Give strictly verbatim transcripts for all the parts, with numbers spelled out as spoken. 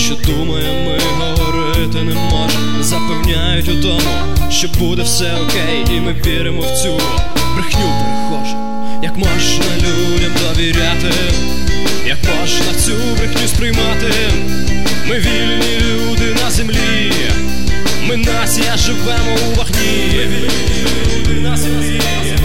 що думаємо, ми говорити не можемо. Запевняють у тому, що буде все окей, і ми віримо в цю брехню перехожу. Як можна людям довіряти, як можна цю брехню сприймати? Ми вільні люди на землі, ми нація, живемо у вогні. Ми вільні люди на землі.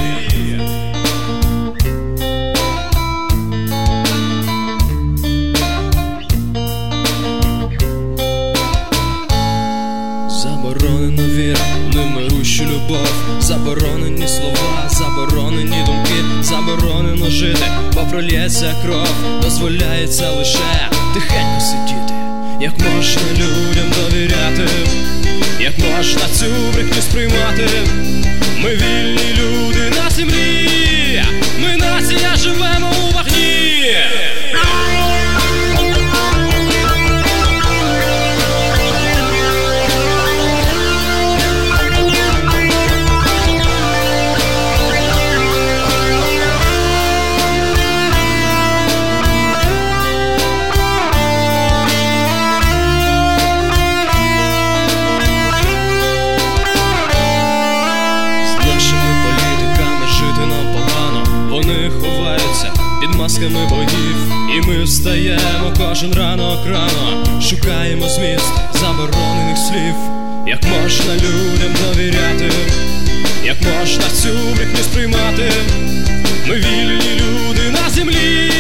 Заборонена віра, немирущу любов, заборонені слова, заборонені думки, заборонено жити, бо прольється кров, дозволяється лише тихенько сидіти. Як можна людям довіряти, як можна цю брехню сприймати? Ми вільні люди на землі, ми нація, живемо у вогні. Вони ховаються під масками богів, і ми встаємо кожен ранок рано, шукаємо зміст заборонених слів. Як можна людям довіряти, як можна цю брехню сприймати? Ми вільні люди на землі.